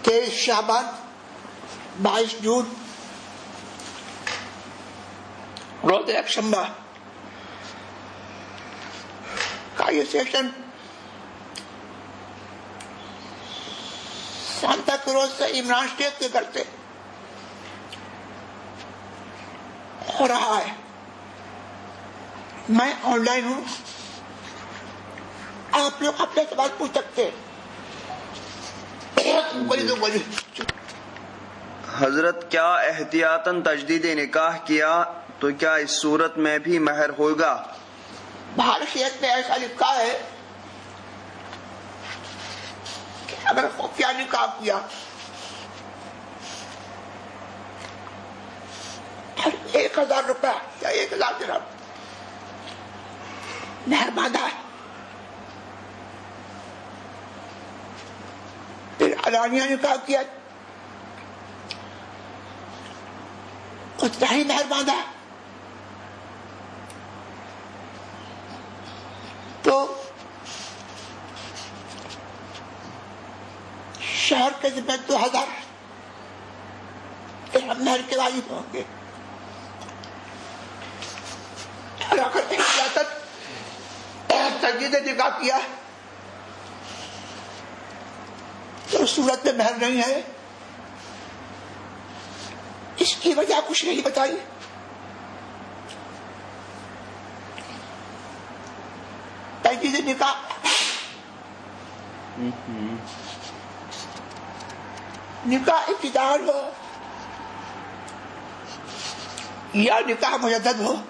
23 شعبان 22 جون روز یکشنبہ کا یہ session Santa cruise سے عمران شیخ کے گھر سے ہو رہا ہے. میں آن لائن ہوں, آپ لوگ اپنے سوال پوچھ سکتے ہیں. حضرت کیا احتیاطاً تجدید نکاح کیا تو کیا اس صورت میں بھی مہر ہوگا؟ بھارشیت میں ایسا لکھا ہے کہ اگر خفیہ نکاح کیا اور 1000 روپیہ یا 1000 درہم مہر باندھا ہے, پھر علانیہ نکاح کیا اتنا ہی مہر باندھا ہے, تو شہر کے ذمہ 2000 درہم مہر کے واجب ہوں گے. اور اگر احتیاطاً تجدید نکاح کیا تو صورت میں مہر نہیں ہے. اس کی وجہ کچھ نہیں بتائی. تجدید نکاح نکاح ابتداء ہو یا نکاح مجدد ہو,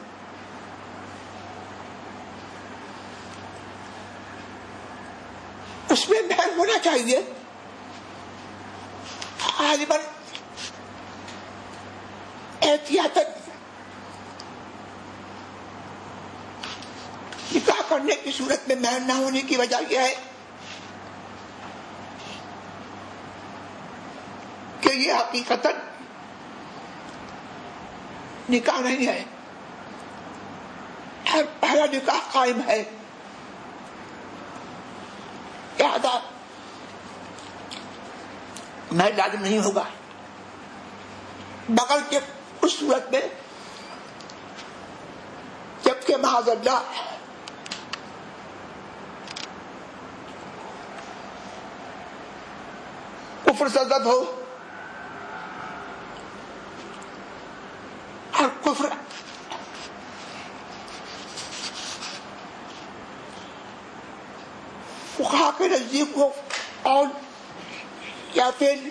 اس میں مہر ہونا چاہیے. غالباً احتیاطاً نکاح کرنے کی صورت میں مہر نہ ہونے کی وجہ یہ ہے کہ یہ حقیقتاً نکاح نہیں ہے, ہر پہلا نکاح قائم ہے. لہذا مہر لازم نہیں ہوگا, مگر کہ اس صورت میں جبکہ معاذ اللہ کفر سرزد ہو اور کفر فقہا کے نزدیک ہو اور یا پھر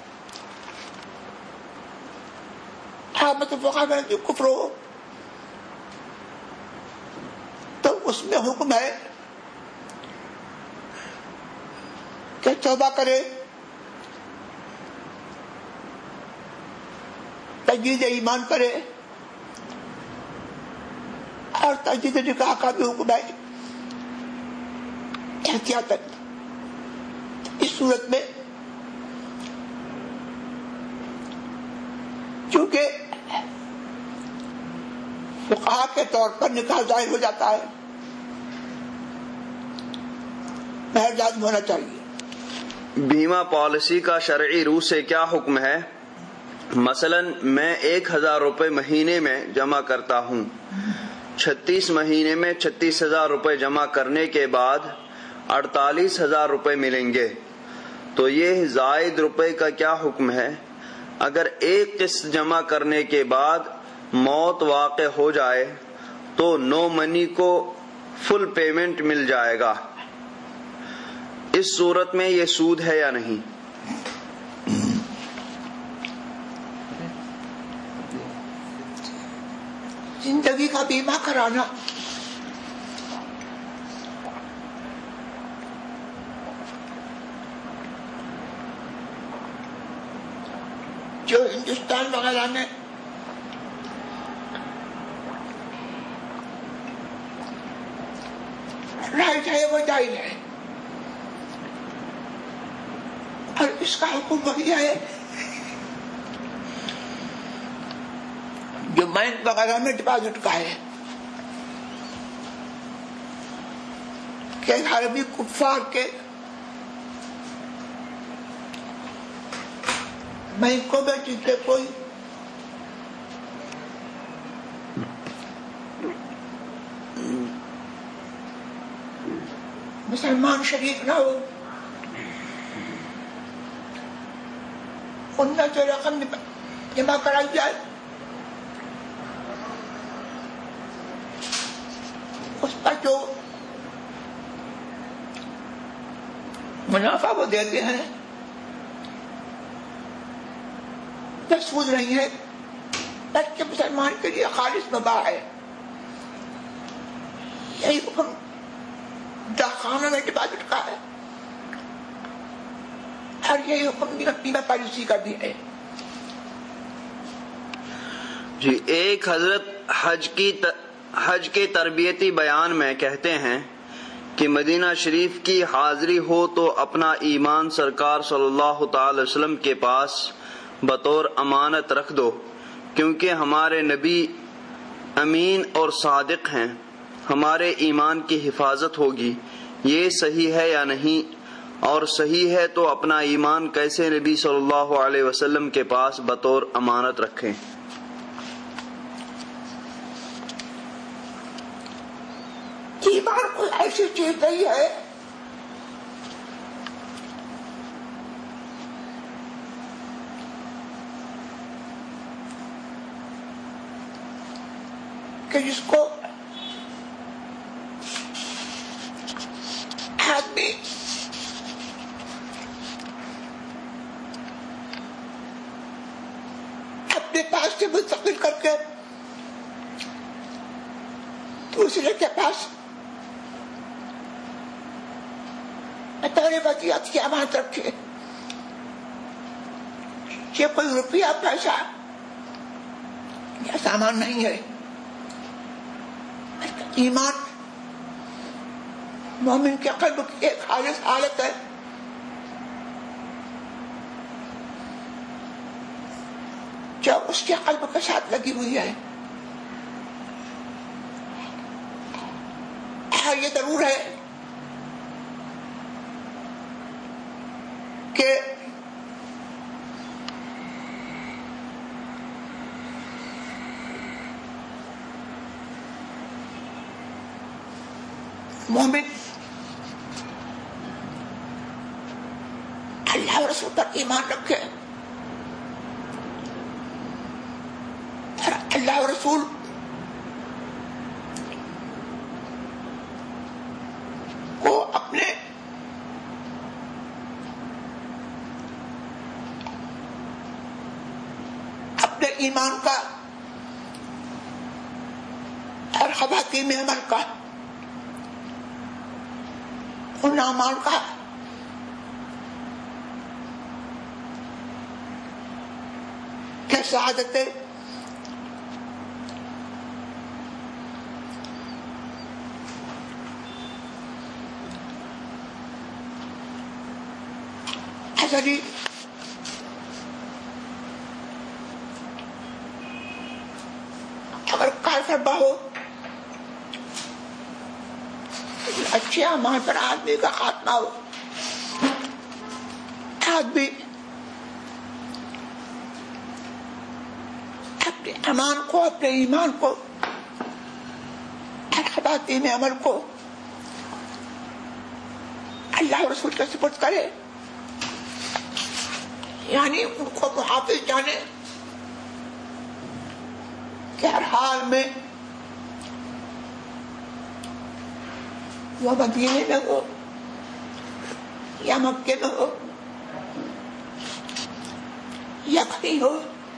فقہا کے نزدیک کفر ہو, تو اس میں حکم ہے کہ توبہ کرے, تجدید ایمان کرے, اور تجدید نکاح کا بھی حکم ہے احتیاطاً. اس صورت میں چونکہ فقہا کے طور پر نکاح ظاہر ہو جاتا ہے, مہر لازم ہونا چاہیے. بیمہ پالیسی کا شرعی روح سے کیا حکم ہے؟ مثلا میں 1000 روپے مہینے میں جمع کرتا ہوں, 36 مہینے میں 36,000 روپے جمع کرنے کے بعد 48,000 روپے ملیں گے, تو یہ زائد روپے کا کیا حکم ہے؟ اگر ایک قسط جمع کرنے کے بعد موت واقع ہو جائے تو نو منی کو فل پیمنٹ مل جائے گا, اس صورت میں یہ سود ہے یا نہیں؟ زندگی کا بیمہ کرانا جو ہندوستان وغیرہ میں رائٹ ہے وہ جائز ہے, اور اس کا حکم وہی ہے جو بینک وغیرہ میں ڈپازٹ کا ہے کہ عربی کفار کے میں کو بیٹی کے کوئی مسلمان شریک نہ ہو، ان میں جو رقم جمع کرائی جائے اس پر جو منافع وہ دیتے ہیں سود نہیں ہے، بلکہ مسلمان کے لیے خالص مباح ہے۔ یہی حکم ڈاکخانوں میں ڈپازٹ کا ہے اور یہی حکم بیمہ پالیسی کا بھی ہے۔ جی، ایک حضرت حج کے تربیتی بیان میں کہتے ہیں کہ مدینہ شریف کی حاضری ہو تو اپنا ایمان سرکار صلی اللہ تعالی وسلم کے پاس بطور امانت رکھ دو، کیونکہ ہمارے نبی امین اور صادق ہیں، ہمارے ایمان کی حفاظت ہوگی۔ یہ صحیح ہے یا نہیں؟ اور صحیح ہے تو اپنا ایمان کیسے نبی صلی اللہ علیہ وسلم کے پاس بطور امانت رکھیں؟ ایمان کوئی ایسی چیز نہیں ہے کہ جس کو آدمی اپنے پاس سے منتقل کر کے دوسرے کے پاس اپنے وصیت کی امانت رکھے۔ یہ کوئی روپیہ پیسہ یا سامان نہیں ہے، ایمان مومن کے قلب کی ایک خالص حالت ہے۔ جو اس کے قلب کے ساتھ لگی ہوئی ہے۔ یہ ضرور ہے کہ مومن اللہ اور رسول پر ایمان رکھے اور اللہ اور رسول کو اپنے ایمان کا اور خواتین میں عمل کا ان اعمال کا کہ سعادت ازلی اگر کافر بہو اچھے اعمال پر آدمی کا خاتمہ ہو، آدمی اپنے ایمان کو اپنے ایمان کو اور خواتین عمل کو اللہ اور رسول کے سپرد کرے، یعنی ان کو محافظ جانے کہ ہر حال میں وہ مدینے میں ہو یا مکے میں ہو یا کہیں ہو،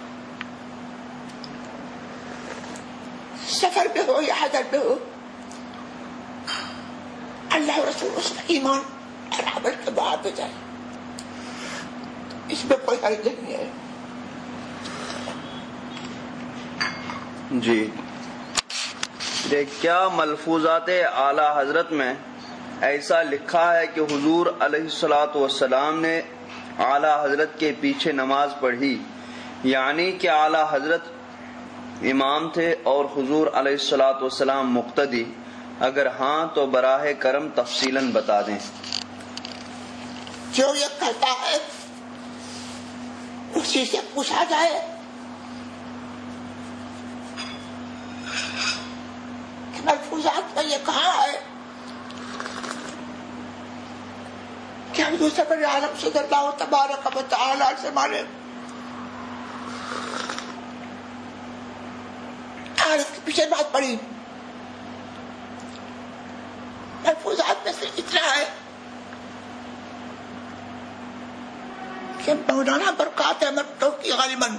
سفر پہ ہو یا حضر پہ ہو، اللہ رسول اس کا ایمان اور عمل کے بعد ہو جائے، اس میں کوئی حرج نہیں ہے۔ جی، کیا ملفوظات اعلی حضرت میں ایسا لکھا ہے کہ حضور علیہ الصلوۃ والسلام نے اعلی حضرت کے پیچھے نماز پڑھی، یعنی کہ اعلی حضرت امام تھے اور حضور علیہ الصلوۃ والسلام مقتدی؟ اگر ہاں تو براہ کرم تفصیلاً بتا دیں۔ جو یہ کہتا ہے اس کسی سے پوچھا جائے کہ ملفوظات میں یہ کہا ہے کہ حضور سرور عالم صلی اللہ تبارک و تعالی سے مانے عارف کے پیچھے بات پڑی. ملفوظات میں سے اتنا ہے کہ مولانا برکات احمد توقی غالباً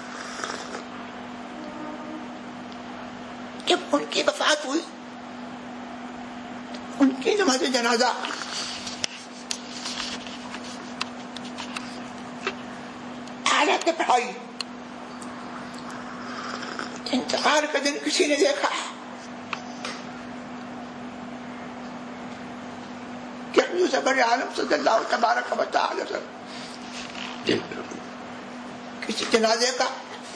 جب ان کی وفات ہوئی ان کی نماز جنازہ حالت نے پڑھائی. انتقال کا دن کسی نے دیکھا کہ حضور سرور عالم صلی اللہ تبارک و تعالی وسلم کسی جنازے کا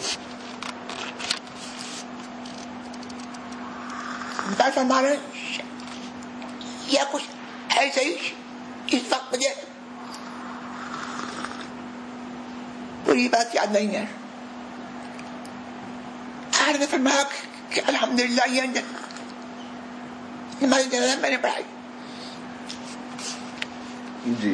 ہمارے یا کچھ ایسے ہی اس وقت مجھے پوری بات یاد نہیں ہے. نے فرمایا کہ الحمدللہ یہ نماز جنازہ میں نے پڑھائی. جی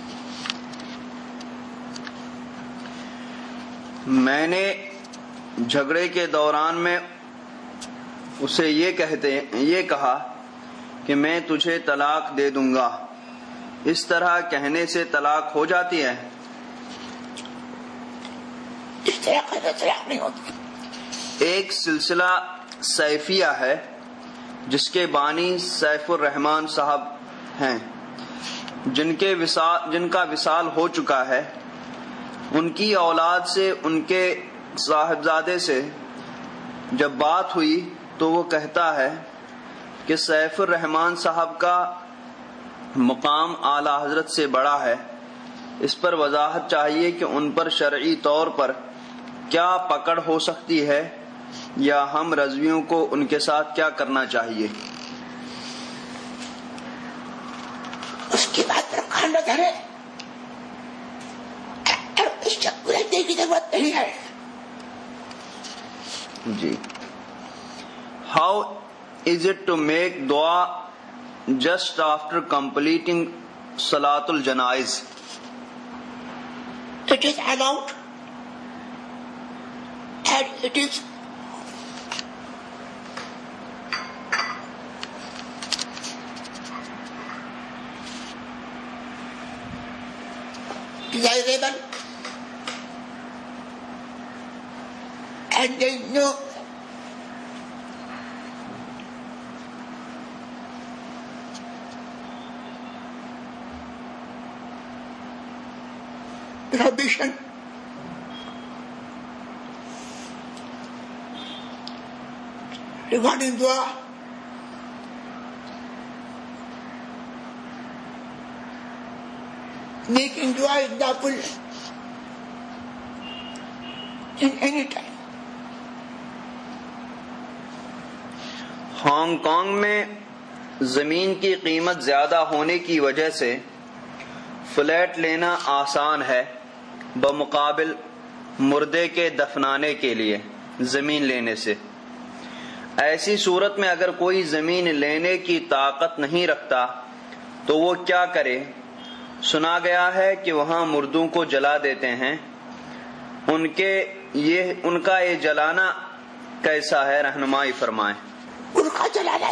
میں نے جھگڑے کے دوران میں اسے یہ کہا کہ میں تجھے طلاق دے دوں گا. اس طرح کہنے سے طلاق ہو جاتی ہے؟ اس طرح کہنے سے طلاق نہیں ہوتی. ایک سلسلہ سیفیہ ہے جس کے بانی سیف الرحمان صاحب ہیں جن کا وصال ہو چکا ہے. ان کی اولاد سے ان کے صاحبزادے سے جب بات ہوئی تو وہ کہتا ہے کہ سیف الرحمان صاحب کا مقام اعلی حضرت سے بڑا ہے. اس پر وضاحت چاہیے کہ ان پر شرعی طور پر کیا پکڑ ہو سکتی ہے یا ہم رضویوں کو ان کے ساتھ کیا کرنا چاہیے. اس کی بات پر کان نہ دھرے اور اس سے پوچھنے کی ضرورت نہیں ہے. جی how is it to make دعا جسٹ آفٹر کمپلیٹنگ صلاۃ الجنائز؟ It is allowed and it is desirable and there is no prohibition regarding dua. Making dua is lawful in any time. Hong Kong میں زمین کی قیمت زیادہ ہونے کی وجہ سے فلیٹ لینا آسان ہے بمقابل مردے کے دفنانے کے لیے زمین لینے سے. ایسی صورت میں اگر کوئی زمین لینے کی طاقت نہیں رکھتا تو وہ کیا کرے؟ سنا گیا ہے کہ وہاں مردوں کو جلا دیتے ہیں. ان کا یہ جلانا کیسا ہے؟ رہنمائی فرمائیں. ان کا جلانا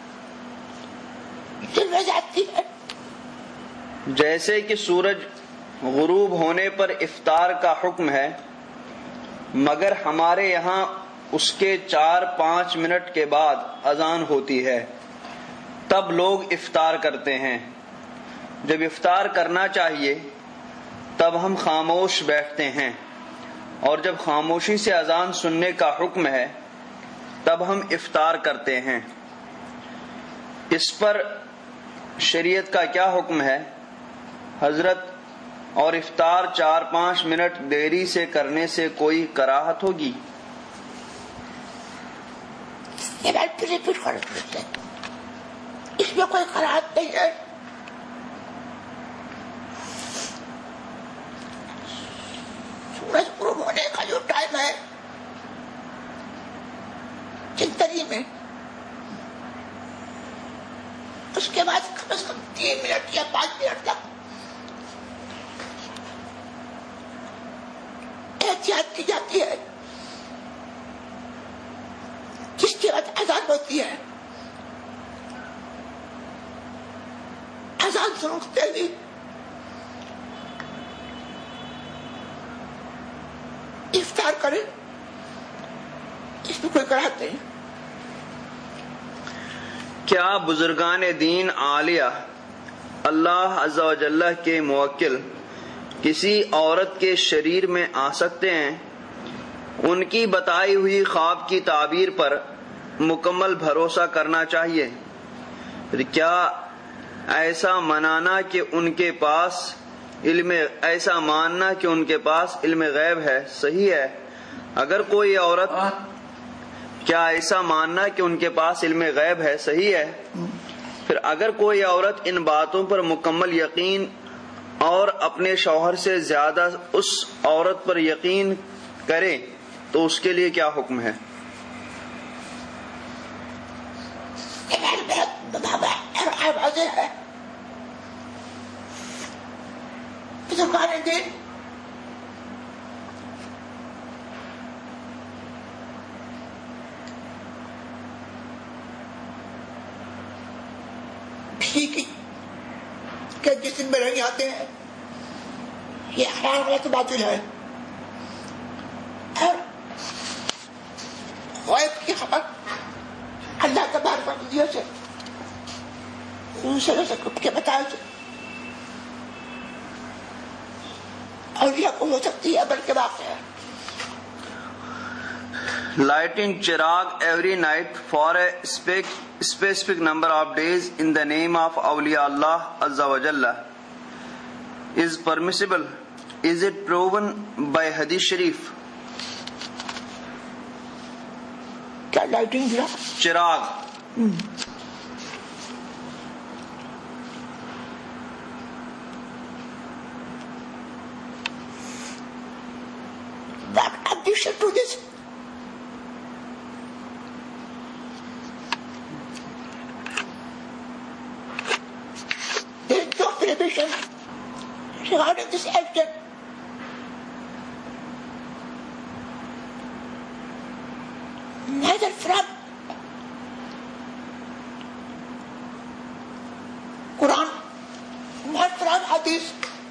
ذمہ ذاتی ہے. جیسے کہ سورج غروب ہونے پر افطار کا حکم ہے مگر ہمارے یہاں اس کے 4-5 منٹ کے بعد اذان ہوتی ہے تب لوگ افطار کرتے ہیں. جب افطار کرنا چاہیے تب ہم خاموش بیٹھتے ہیں اور جب خاموشی سے اذان سننے کا حکم ہے تب ہم افطار کرتے ہیں. اس پر شریعت کا کیا حکم ہے حضرت؟ اور افطار 4-5 منٹ دیری سے کرنے سے کوئی کراہت ہوگی؟ یہ بات ریپیٹ کر دیتے ہیں. اس میں کوئی کراہت نہیں ہے. سورج میں، اس کے بعد کم از کم 3 منٹ یا 5 منٹ تک احتیاط کی جاتی ہے، جس کے بعد اذان ہوتی ہے. اذان سنتے ہوئے افطار کریں، اس میں کوئی کراہت نہیں. کیا بزرگان دین عالیہ اللہ عز و جل کے موکل کسی عورت کے شریر میں آ سکتے ہیں؟ ان کی بتائی ہوئی خواب کی تعبیر پر مکمل بھروسہ کرنا چاہیے. کیا ایسا ماننا کہ ان کے پاس علم غیب ہے صحیح ہے؟ اگر کوئی عورت کیا ایسا ماننا کہ ان کے پاس علم غیب ہے صحیح ہے؟ پھر اگر کوئی عورت ان باتوں پر مکمل یقین اور اپنے شوہر سے زیادہ اس عورت پر یقین کرے تو اس کے لیے کیا حکم ہے؟ بزرگان دین کے جسم میں رنگ آتے ہیں، یہ حرام غلط باطل ہے، اور غیب کی خبر اللہ تبارک و تعالی سے کے بتایا سے اور یہ ہو سکتی ہے بلکہ واقع ہے. Lighting chirag every night for a specific number of days in the name of Awliya Allah Azza wa Jalla is permissible. Is it proven by Hadith Sharif? کیا لائٹنگ چراغ What addition to this? There is no prohibition regarding this action. Neither from Quran nor from Hadith.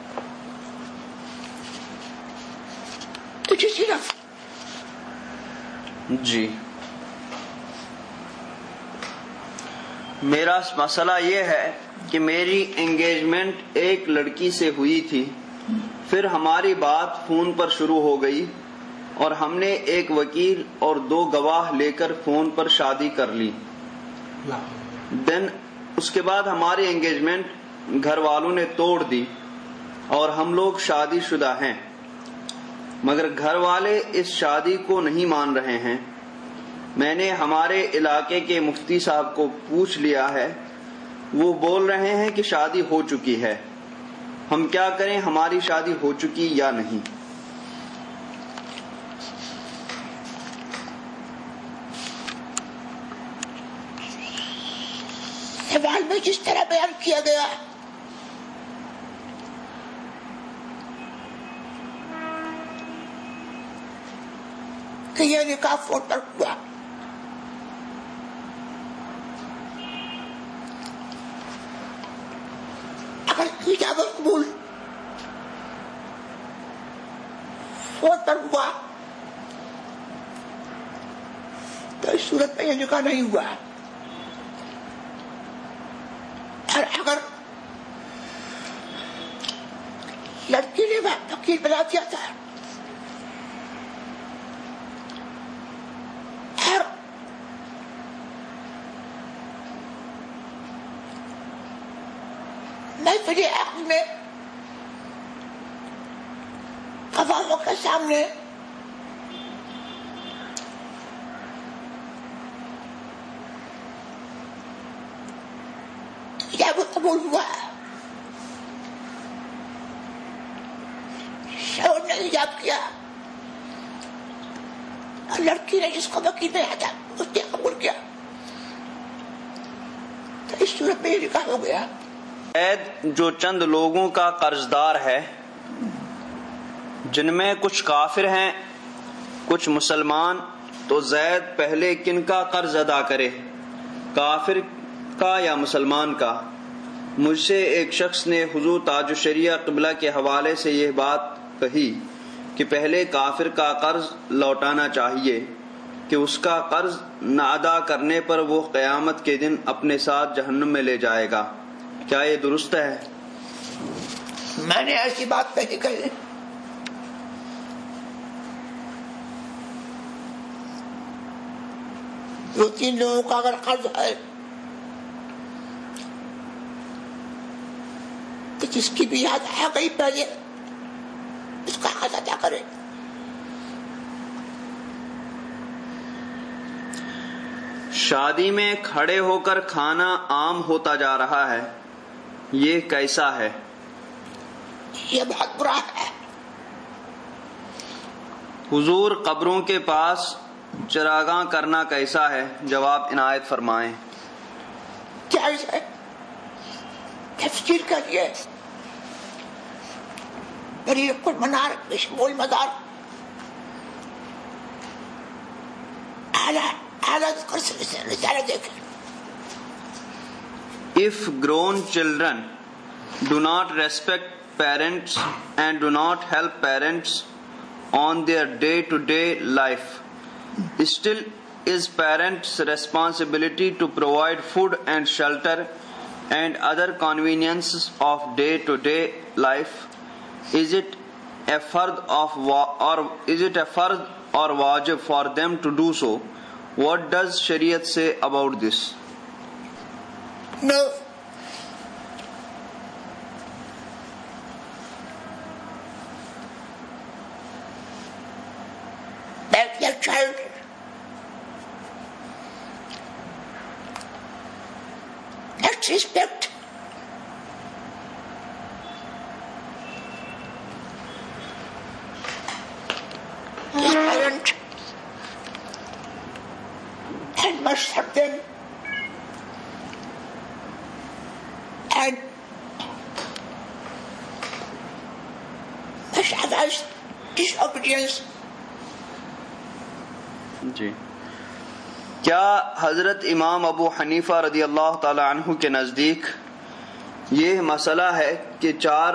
It is enough. جی میرا مسئلہ یہ ہے کہ میری engagement ایک لڑکی سے ہوئی تھی، پھر ہماری بات فون پر شروع ہو گئی اور ہم نے ایک وکیل اور 2 گواہ لے کر فون پر شادی کر لی. دین اس کے بعد ہماری انگیجمنٹ گھر والوں نے توڑ دی اور ہم لوگ شادی شدہ ہیں، مگر گھر والے اس شادی کو نہیں مان رہے ہیں. میں نے ہمارے علاقے کے مفتی صاحب کو پوچھ لیا ہے، وہ بول رہے ہیں کہ شادی ہو چکی ہے. ہم کیا کریں، ہماری شادی ہو چکی یا نہیں؟ سوال میں جس طرح بیان کیا گیا کہ یہ نکاح فون پر ہوا، اگر ایجاب قبول فون پر ہوا تو اس صورت میں یہ نکاح نہیں ہوا. اور اگر لڑکی نے وکیل بنا دیا تھا اور محفل عقد میں گواہوں کے سامنے ایجاب قبول ہوا، شوہر نے ایجاب کیا، لڑکی نے جس کو وکیل نہیں آتا اس نے قبول کیا، تو اس صورت میں یہ نکاح ہو گیا۔ زید جو چند لوگوں کا قرض دار ہے، جن میں کچھ کافر ہیں کچھ مسلمان، تو زید پہلے کن کا قرض ادا کرے، کافر کا یا مسلمان کا؟ مجھ سے ایک شخص نے حضور تاج الشریعہ قبلہ کے حوالے سے یہ بات کہی کہ پہلے کافر کا قرض لوٹانا چاہیے کہ اس کا قرض نہ ادا کرنے پر وہ قیامت کے دن اپنے ساتھ جہنم میں لے جائے گا، کیا یہ درست ہے؟ میں نے ایسی بات نہیں کہی۔ دو تین لوگوں کا اگر قرض ہے تو جس کی بھی یاد آ گئی پہلے اس کا قرض ادا کرے۔ شادی میں کھڑے ہو کر کھانا عام ہوتا جا رہا ہے، یہ کیسا ہے؟ یہ بہت برا ہے۔ حضور قبروں کے پاس چراغاں کرنا کیسا ہے؟ جواب عنایت فرمائیں۔ جائز ہے، تفسیر کریے۔ طریق المنار بشمول مدار If grown children do not respect parents and do not help parents on their day-to-day life, still is parents' responsibility to provide food and shelter and other conveniences of day-to-day life. Is it a fard or wajib for them to do so? What does Shariat say about this? No. Let your child let's respect your parent and must help them and must avoid disobedience. جی، کیا حضرت امام ابو حنیفہ رضی اللہ تعالی عنہ کے نزدیک یہ مسئلہ ہے کہ چار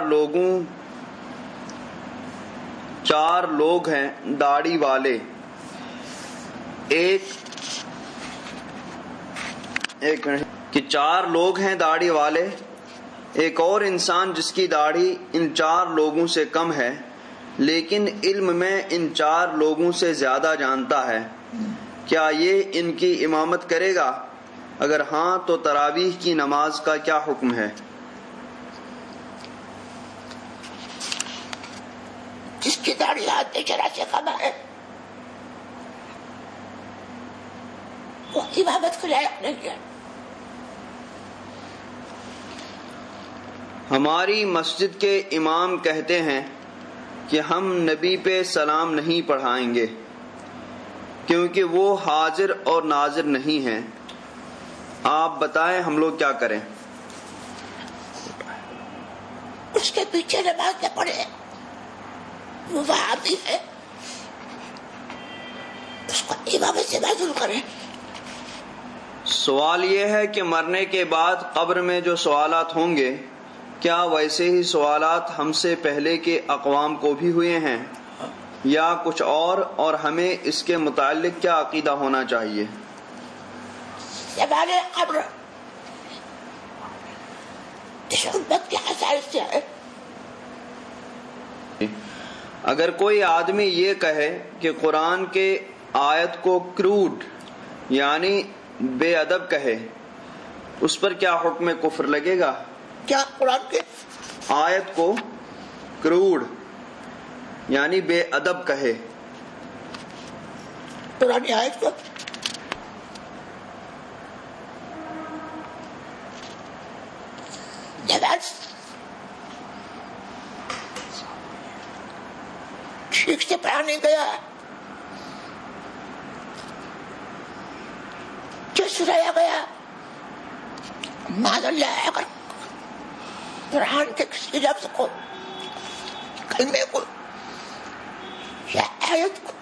لوگ ہیں داڑھی والے، چار لوگ ہیں داڑھی والے، ایک اور انسان جس کی داڑھی ان چار لوگوں سے کم ہے لیکن علم میں ان چار لوگوں سے زیادہ جانتا ہے، کیا یہ ان کی امامت کرے گا؟ اگر ہاں تو تراویح کی نماز کا کیا حکم ہے؟ جس کی داڑھی ہاتھ چرا سے کم ہے وہ امامت کو لائق نہیں ہے۔ ہماری مسجد کے امام کہتے ہیں کہ ہم نبی پہ سلام نہیں پڑھائیں گے کیونکہ وہ حاضر اور ناظر نہیں ہیں، آپ بتائیں ہم لوگ کیا کریں؟ اس کے پیچھے نماز نہ پڑھے، وہ وہابی ہے، اس کو امامت سے معذور کریں۔ سوال یہ ہے کہ مرنے کے بعد قبر میں جو سوالات ہوں گے کیا ویسے ہی سوالات ہم سے پہلے کے اقوام کو بھی ہوئے ہیں یا کچھ اور ہمیں اس کے متعلق کیا عقیدہ ہونا چاہیے؟ سوال قبر اس امت کے خصائص سے ہے۔ اگر کوئی آدمی یہ کہے کہ قرآن کے آیت کو کروڈ یعنی بے ادب کہے، اس پر کیا حکم کفر لگے گا؟ کیا قرآن کے آیت کو کروڈ یعنی بے ادب کہے؟ قرآن آیت کو نماز ٹھیک سے پڑھانے گیا مجھے سنایا گیا مان اللہ اگر قرآن کے کسی لفظ کو کلمے کو یا آیت کو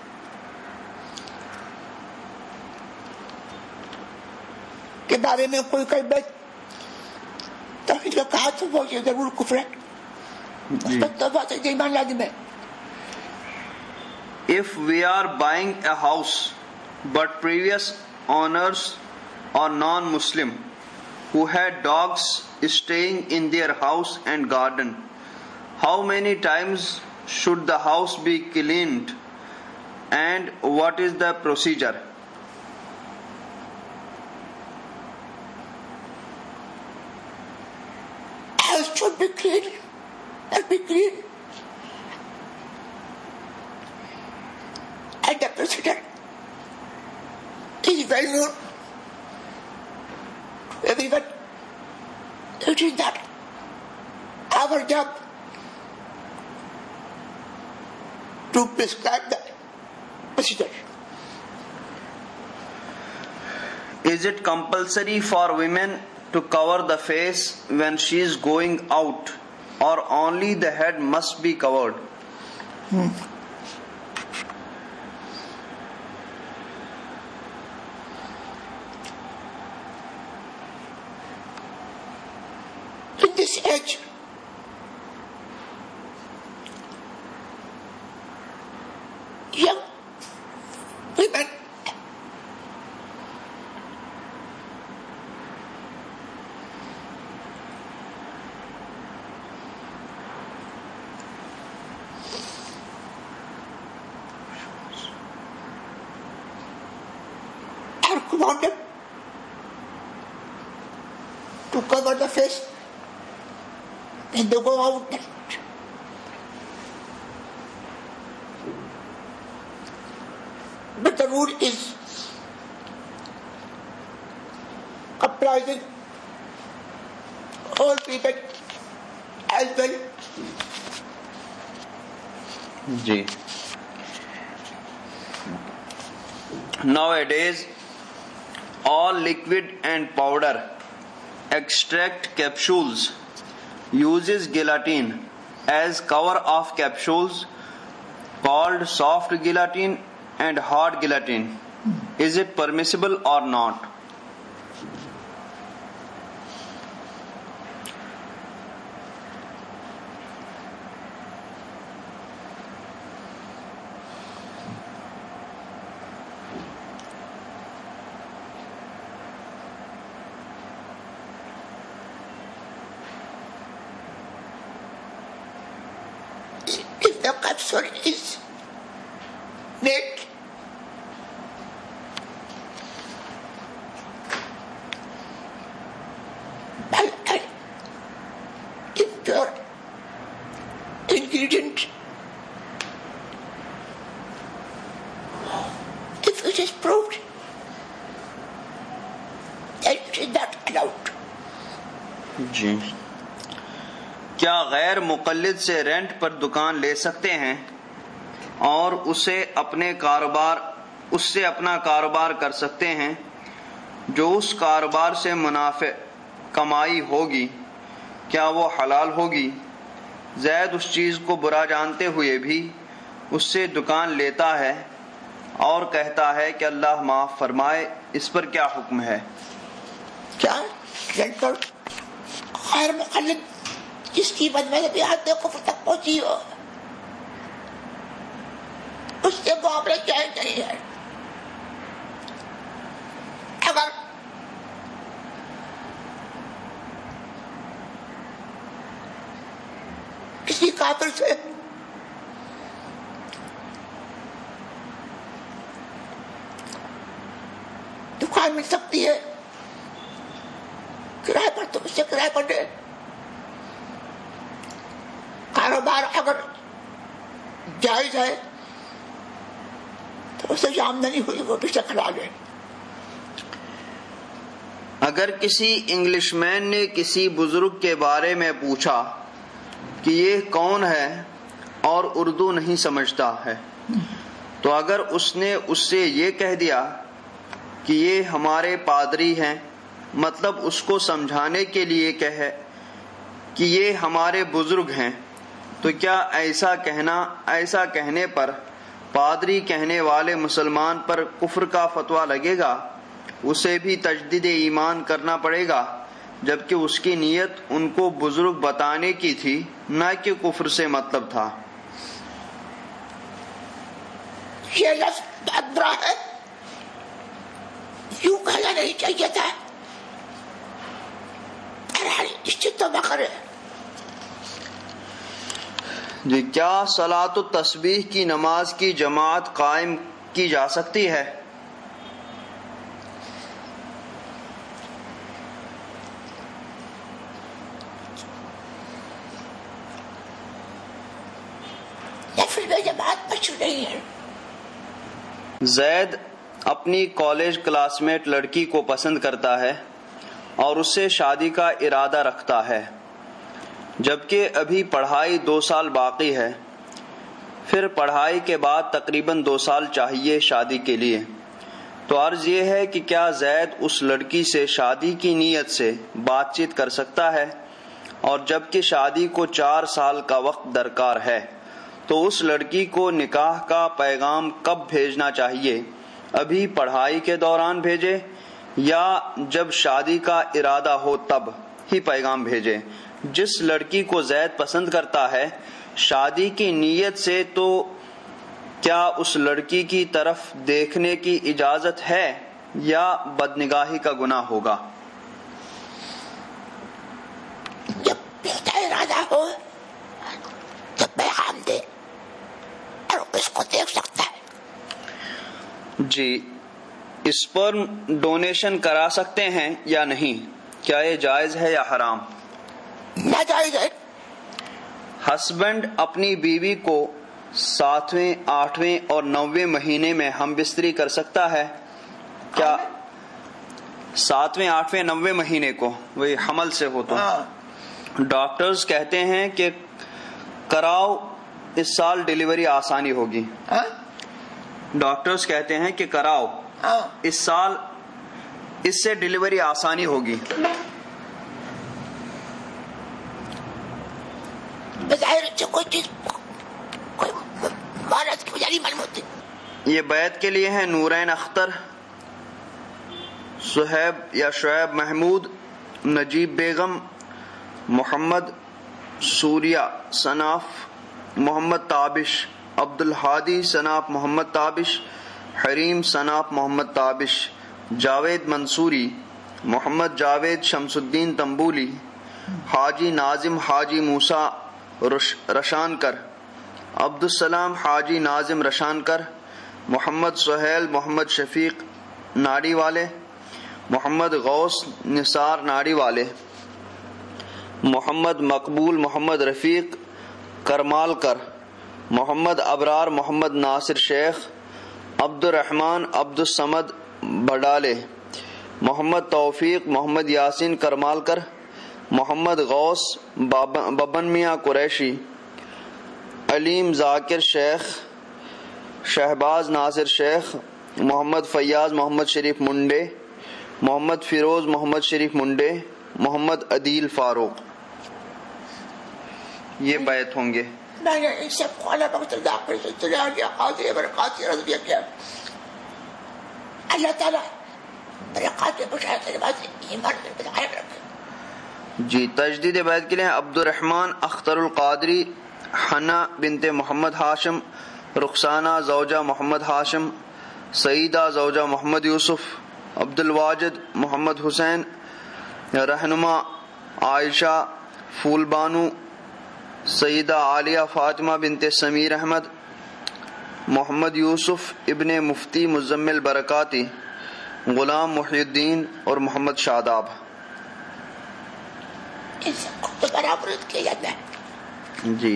کے بارے میں کوئی کلمہ توحید کا کہا تو وہ یہ ضرور کفر ہے. اس پر توبہ سے ایمان لازم ہے. If we are buying a house but previous owners are non-Muslim who had dogs staying in their house and garden, how many times should the house be cleaned and what is the procedure? House should be clean. Must be clean. And the procedure is well known to everyone. It is not our job to prescribe the procedure. Is it compulsory for women to cover the face when she is going out, or only the head must be covered? In this age, young women are commanded to cover the face when they go out. But the rule is comprising all people as well. Ji. Nowadays, all liquid and powder extract capsules uses gelatin as cover of capsules called soft gelatin and hard gelatin. Is it permissible or not? If the capsule is made by an impure ingredient, if it is proved that it is not allowed. جی. کیا غیر مقلد سے rent پر دکان لے سکتے ہیں اور اس سے اپنا کاروبار کر سکتے ہیں؟ جو اس کاروبار سے منافع کمائی ہوگی کیا وہ حلال ہوگی؟ زید اس چیز کو برا جانتے ہوئے بھی اس سے دکان لیتا ہے اور کہتا ہے کہ اللہ معاف فرمائے، اس پر کیا حکم ہے؟ کیا رینٹ پر غیر مقلد جس کی بدمذہبی حد کفر تک پہنچی ہو اس سے معاملہ جائز نہیں ہے؟ اگر کسی کافر سے دکان مل سکتی ہے کرائے پر تو اس سے کرائے پر دے. کاروبار اگر جائز ہے تو اسے جو آمدنی ہوئی وہ بھی سے کھلا لے. اگر کسی انگلش مین نے کسی بزرگ کے بارے میں پوچھا کہ یہ کون ہے اور اردو نہیں سمجھتا ہے، تو اگر اس نے اس سے یہ کہہ دیا کہ یہ ہمارے پادری ہیں، مطلب اس کو سمجھانے کے لیے کہے کہ یہ ہمارے بزرگ ہیں، تو کیا ایسا کہنے پر پادری کہنے والے مسلمان پر کفر کا فتویٰ لگے گا؟ اسے بھی تجدید ایمان کرنا پڑے گا، جبکہ اس کی نیت ان کو بزرگ بتانے کی تھی، نہ کہ کفر سے مطلب تھا۔ یہ لفظ بہت برا ہے، یوں کہنا نہیں چاہیے تھا۔ توبہ کرے۔ جی، کیا صلاۃ التسبیح کی نماز کی جماعت قائم کی جا سکتی ہے؟ جماعت مشہور نہیں ہے۔ زید اپنی کالج کلاس میٹ لڑکی کو پسند کرتا ہے اور اس سے شادی کا ارادہ رکھتا ہے، جبکہ ابھی پڑھائی 2 سال باقی ہے۔ پھر پڑھائی کے بعد تقریباً 2 سال چاہیے شادی کے لیے۔ تو عرض یہ ہے کہ کیا زید اس لڑکی سے شادی کی نیت سے بات چیت کر سکتا ہے؟ اور جبکہ شادی کو 4 سال کا وقت درکار ہے، تو اس لڑکی کو نکاح کا پیغام کب بھیجنا چاہیے؟ ابھی پڑھائی کے دوران بھیجے یا جب شادی کا ارادہ ہو تب ہی پیغام بھیجے؟ جس لڑکی کو زید پسند کرتا ہے شادی کی نیت سے، تو کیا اس لڑکی کی طرف دیکھنے کی اجازت ہے یا بدنگاہی کا گناہ ہوگا؟ جب بہتا ارادہ ہو تو پیغام دے اور اس کو دیکھ سکتا ہے۔ جی، اسپرم ڈونیشن کرا سکتے ہیں یا نہیں؟ کیا یہ جائز ہے یا حرام؟ ناجائز ہے۔ ہسبینڈ اپنی بیوی کو 7ویں، 8ویں اور 9ویں مہینے میں ہم بستری کر سکتا ہے؟ کیا 7ویں، 8ویں، 9ویں مہینے کو وہی حمل سے ہو تو ڈاکٹرز کہتے ہیں کہ کراؤ، اس سال ڈیلیوری آسانی ہوگی۔ ڈاکٹرز کہتے ہیں کہ کراؤ، اس سال اس سے ڈیلیوری آسانی ہوگی۔ کوئی چیز کوئی مہارت کی وجہ نہیں معلوم ہوتی۔ یہ بیعت کے لیے ہیں نورین اختر، صہیب یا شعیب محمود، نجیب بیگم، محمد سوریہ صناف محمد تابش، عبد الحادی صناف محمد تابش، حریم صناف محمد تابش، جاوید منصوری، محمد جاوید شمس الدین تنبولی، حاجی ناظم حاجی موسیٰ رشانکر، عبد السلام حاجی ناظم رشانکر، محمد سہیل محمد شفیق ناڑی والے، محمد غوث نثار ناڑی والے، محمد مقبول محمد رفیق کرمالکر، محمد ابرار محمد ناصر شیخ، عبد الرحمن عبد الصمد بڈالے، محمد توفیق محمد یاسین کرمالکر، محمد غوث ببن میاں قریشی، علیم ذاکر شیخ، شہباز ناصر شیخ، محمد فیاض محمد شریف منڈے، محمد فیروز محمد شریف منڈے، محمد عدیل فاروق۔ یہ بیعت ہوں گے۔ میں نے ان سب کو اللہ تعالیٰ برکات ایمان میں قائم رکھے۔ جی، تجدید بیعت کے لیے عبد الرحمن اختر القادری، حنا بنت محمد ہاشم، رخسانہ زوجہ محمد ہاشم، سعیدہ زوجہ محمد یوسف، عبد الواجد محمد حسین، رہنما عائشہ پھول بانو، سیدہ عالیہ فاطمہ بنت سمیر احمد، محمد یوسف ابن مفتی مزمل برکاتی، غلام محی الدین اور محمد شاداب۔ ان سب کو دوبارہ مرد کیا جاتا ہے۔ جی،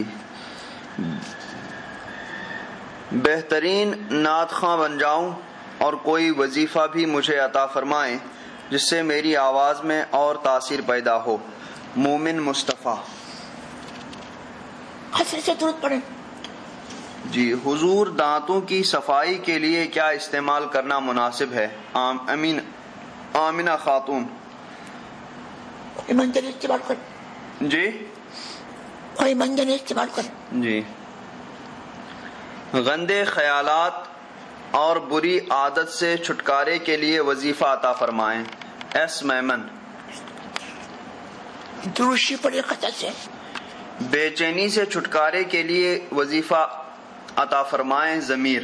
بہترین نعت خواں بن جاؤں اور کوئی وظیفہ بھی مجھے عطا فرمائیں جس سے میری آواز میں اور تاثیر پیدا ہو۔ مومن مصطفیٰ۔ حسن سے درود پڑھیں۔ جی حضور دانتوں کی صفائی کے لیے کیا استعمال کرنا مناسب ہے؟ آمینہ خاتون. منجن استعمال کر. جی کوئی منجن استعمال کر. جی گندے خیالات اور بری عادت سے چھٹکارے کے لیے وظیفہ عطا فرمائیں. ایس میمن. دروشی پڑے قطع سے. بے چینی سے چھٹکارے کے لیے وظیفہ عطا فرمائیں. ضمیر.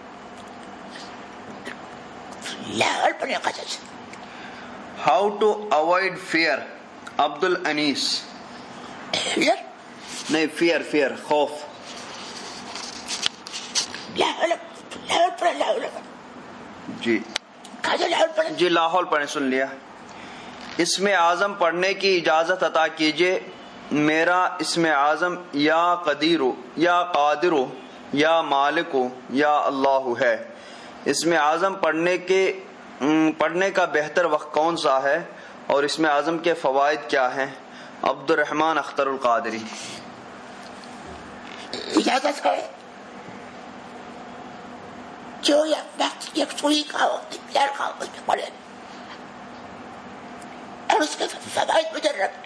لاہور پڑے قطع سے. How to avoid fear. Abdul Anis. Fair نہیں فیئر خوف. لاہور پڑے. جی جی لاہور پڑھیں. سن لیا. اسم اعظم پڑھنے کی اجازت عطا کیجیے. میرا اسم اعظم یا قدیرو یا قادرو یا مالکو یا اللہ ہے. اسم اعظم پڑھنے کا بہتر وقت کون سا ہے اور اسم اعظم کے فوائد کیا ہیں؟ عبد الرحمن اختر القادری. اجازت ہے جو یکسوئی کا وقت کا وقت پڑھے اور اس کے فوائد مجرد.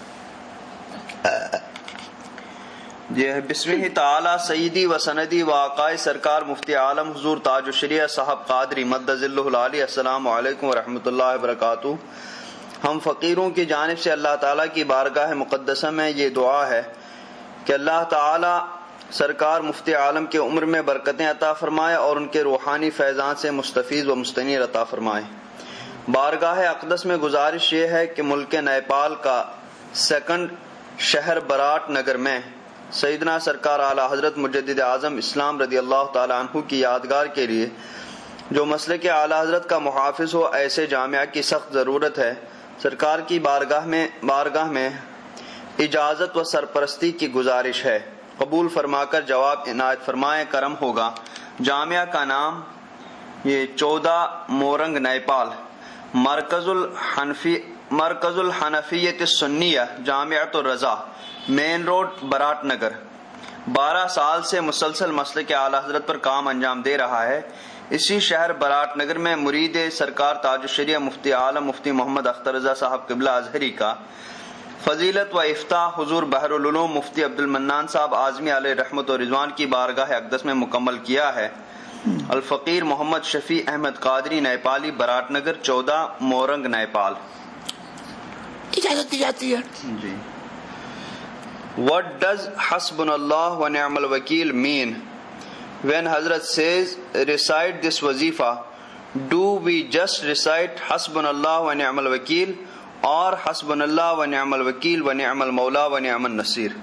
بسمہ تعالی سیدی و سندی و آقائے سرکار مفتی عالم حضور تاج الشریعہ صاحب قادری مد ظلہ العالی. السلام علیکم ورحمۃ اللہ وبرکاتہ. ہم فقیروں کی جانب سے اللہ تعالیٰ کی بارگاہ مقدسہ میں یہ دعا ہے کہ اللہ تعالیٰ سرکار مفتی عالم کے عمر میں برکتیں عطا فرمائے اور ان کے روحانی فیضان سے مستفیض و مستنیر عطا فرمائے. بارگاہ اقدس میں گزارش یہ ہے کہ ملک نیپال کا سیکنڈ شہر براٹ نگر میں سیدنا سرکار اعلیٰ حضرت مجدد اعظم اسلام رضی اللہ تعالیٰ عنہ کی یادگار کے لیے جو مسلک اعلیٰ حضرت کا محافظ ہو ایسے جامعہ کی سخت ضرورت ہے. سرکار کی بارگاہ میں اجازت و سرپرستی کی گزارش ہے. قبول فرما کر جواب عنایت فرمائیں. کرم ہوگا. جامعہ کا نام یہ 14 مورنگ نیپال. مرکز الحنفیت السنیہ جامعۃ الرضا مین روڈ براٹ نگر. 12 سال سے مسلسل مسلک اعلیٰ حضرت پر کام انجام دے رہا ہے. اسی شہر براٹ نگر میں مرید سرکار تاج الشریعہ مفتی عالم مفتی محمد اختر رضا صاحب قبلہ ازہری کا فضیلت و افتاح حضور بحر العلوم مفتی عبد المنان صاحب اعظمی علیہ رحمت و رضوان کی بارگاہ اقدس میں مکمل کیا ہے. الفقیر محمد شفیع احمد قادری نیپالی براٹ نگر 14 مورنگ نیپال. اجازت دی جاتی ہے. جی. What does حسبنا اللہ و نعم الوکیل mean? When Hazrat says recite this wazifa, do we just recite حسبنا اللہ و نعم الوکیل اور حسبنا اللہ و نعم الوکیل و نعم المولا و نعم النصیر؟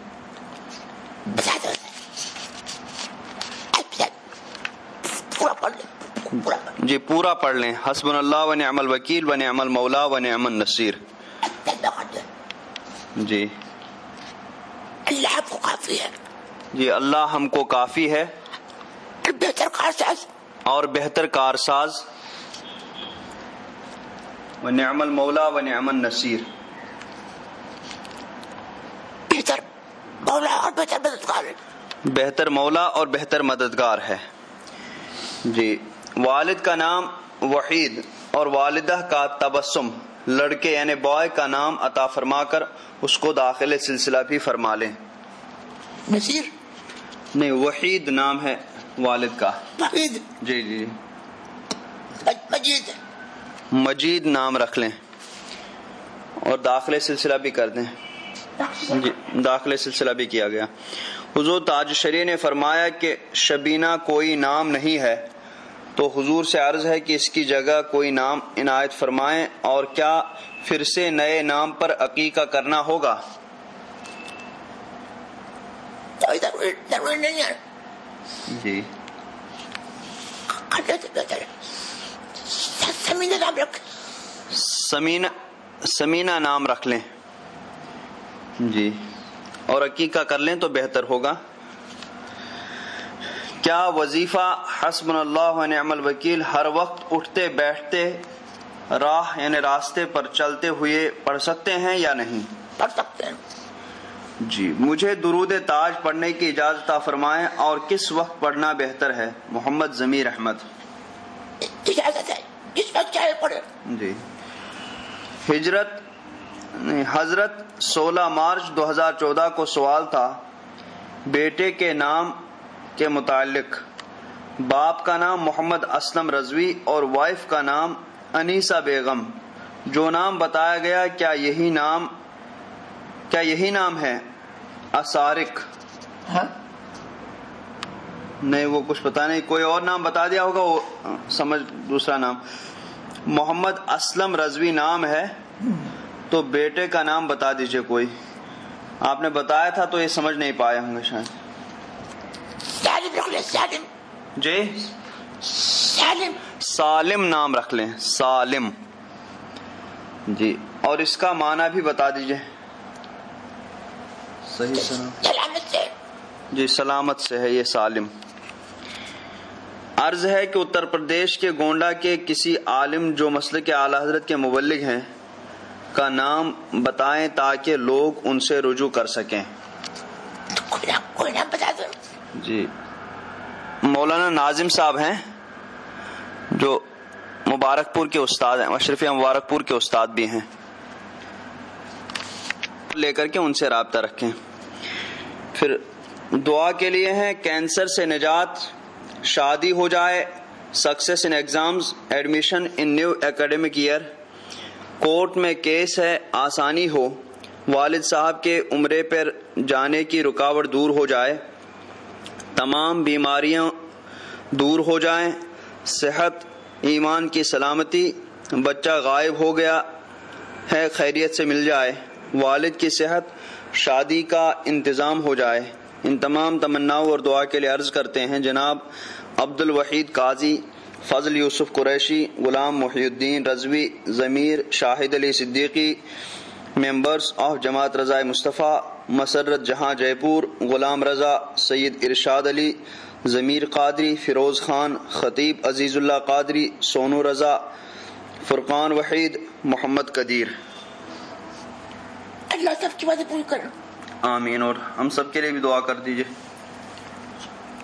جی پورا پڑھ لیں. حسبنا اللہ و نعم الوکیل و نعم المولا و نعم النصیر. جی اللہ ہم کو کافی ہے. جی اللہ ہم کو کافی ہے بہتر کارساز اور بہتر کارساز. و نعم المولا و نعم النصیر. بہتر مولا اور بہتر مددگار ہے. بہتر مولا اور بہتر مددگار ہے. جی. والد کا نام وحید اور والدہ کا تبسم. لڑکے یعنی بوائے کا نام عطا فرما کر اس کو داخل سلسلہ بھی فرما لیں. نصیر نہیں وحید نام ہے والد کا. وحید جی جی مجید مجید نام رکھ لیں اور داخل سلسلہ بھی کر دیں. جی داخل سلسلہ بھی کیا گیا. حضور تاج شریع نے فرمایا کہ شبینہ کوئی نام نہیں ہے تو حضور سے عرض ہے کہ اس کی جگہ کوئی نام عنایت فرمائیں. اور کیا پھر سے نئے نام پر عقیقہ کرنا ہوگا؟ ضروری نہیں ہے. جی سمینہ نام رکھ لیں. جی اور عقیقہ کر لیں تو بہتر ہوگا. کیا وظیفہ حسبنا اللہ و نعم الوکیل ہر وقت اٹھتے بیٹھتے راہ یعنی راستے پر چلتے ہوئے پڑھ سکتے ہیں یا نہیں؟ پڑھ سکتے ہیں. جی مجھے درود تاج پڑھنے کی اجازت عطا فرمائیں اور کس وقت پڑھنا بہتر ہے؟ محمد ضمیر احمد۔ اجازت ہے، جس وقت چاہے پڑھے۔ جی حضرت 16 مارچ 2014 کو سوال تھا بیٹے کے نام کے متعلق۔ باپ کا نام محمد اسلم رضوی اور وائف کا نام انیسہ بیگم۔ جو نام بتایا گیا کیا یہی نام ہے؟ اسارق؟ ہاں نہیں، وہ کچھ پتا نہیں، کوئی اور نام بتا دیا ہوگا، وہ سمجھ دوسرا نام۔ محمد اسلم رضوی نام ہے تو بیٹے کا نام بتا دیجئے کوئی۔ آپ نے بتایا تھا تو یہ سمجھ نہیں پائے ہوں گے شاید۔ سالم رکھ لیں، سالم۔ جی سالم، سالم نام رکھ لیں، سالم۔ جی اور اس کا معنی بھی بتا دیجئے۔ صحیح سلامت سے۔ جی سلامت سے ہے یہ سالم۔ عرض ہے کہ اتر پردیش کے گونڈا کے کسی عالم جو مسلک اعلی حضرت کے مبلغ ہیں کا نام بتائیں تاکہ لوگ ان سے رجوع کر سکیں۔ کوئی نام بتا دو۔ جی مولانا ناظم صاحب ہیں جو مبارک پور کے استاد ہیں، مشرفیہ مبارک پور کے استاد بھی ہیں، لے کر کے ان سے رابطہ رکھیں۔ پھر دعا کے لیے ہیں کینسر سے نجات، شادی ہو جائے، success in exams, admission in new academic year, court میں کیس ہے آسانی ہو، والد صاحب کے عمرے پر جانے کی رکاوٹ دور ہو جائے، تمام بیماریاں دور ہو جائیں، صحت ایمان کی سلامتی، بچہ غائب ہو گیا ہے خیریت سے مل جائے، والد کی صحت، شادی کا انتظام ہو جائے۔ ان تمام تمناؤں اور دعا کے لیے عرض کرتے ہیں جناب عبد الوحید قاضی، فضل یوسف قریشی، غلام محی الدین رضوی، ضمیر، شاہد علی صدیقی، ممبرز آف جماعت رضا مصطفیٰ، مسرت جہاں جے پور، غلام رضا، سید ارشاد علی، ضمیر قادری، فیروز خان، خطیب عزیز اللہ قادری، سونو رضا، فرقان وحید، محمد قدیر۔ اللہ سب کی باتیں پوری کرو۔ آمین، اور ہم سب کے لیے بھی دعا کر دیجئے۔